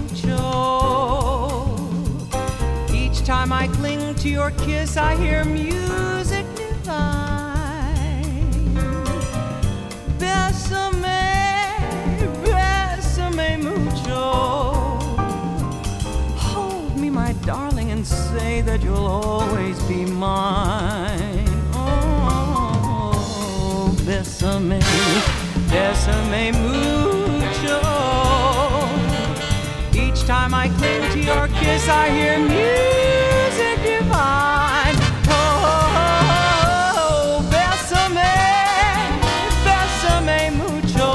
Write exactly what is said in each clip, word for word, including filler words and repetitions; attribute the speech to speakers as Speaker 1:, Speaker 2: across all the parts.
Speaker 1: mucho. Each time I cling to your kiss, I hear music divine. Bésame, bésame mucho. Hold me, my darling, and say that you'll always be mine. Oh, bésame, bésame mucho. Each time I cling to your kiss, I hear music divine. Oh, bésame, bésame mucho.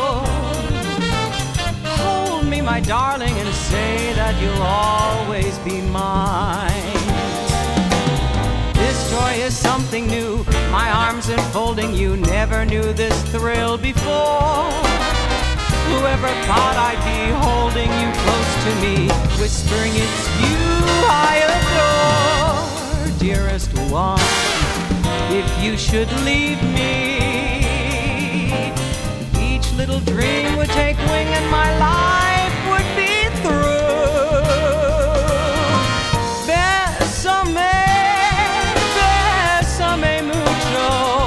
Speaker 1: Hold me, my darling, and say that you'll always be mine. This joy is something new, my arms enfolding you. Never knew this thrill before. Whoever thought I'd be holding you close to me, whispering it's you I adore. Dearest one, if you should leave me, each little dream would take wing and my life would be through. Bésame, bésame mucho.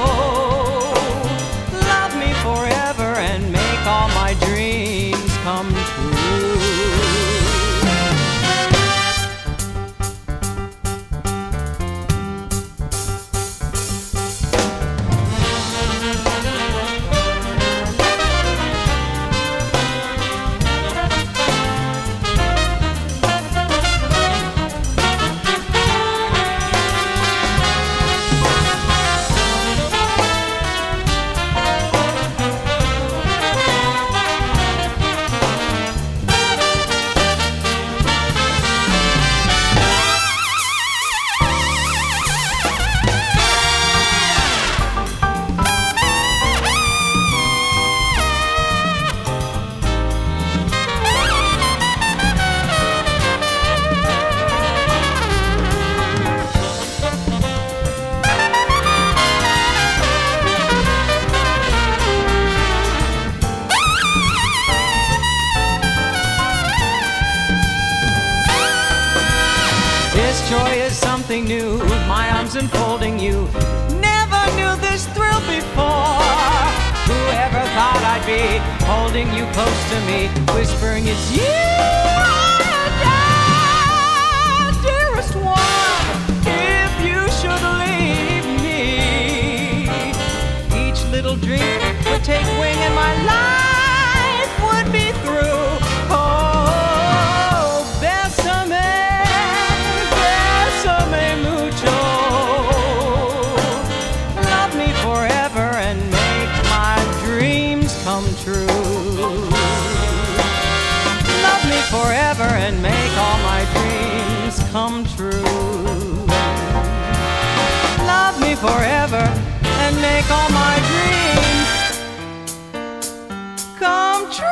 Speaker 1: Love me forever and make all my dreams come true. This joy is something new, my arms enfolding you. Never knew this thrill before. Whoever thought I'd be holding you close to me, whispering it's you I adore. Dearest one, if you should leave me, each little dream would take wing and my life would be through. Oh, bésame, bésame mucho. Love me forever and make my dreams come true. Love me forever and make all my dreams come true. Love me forever and make all my dreams come true.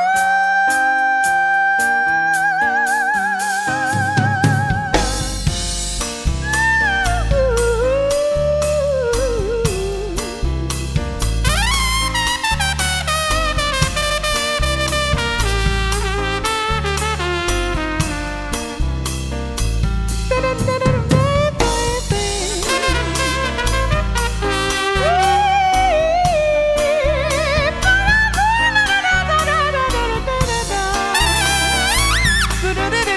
Speaker 1: Da da da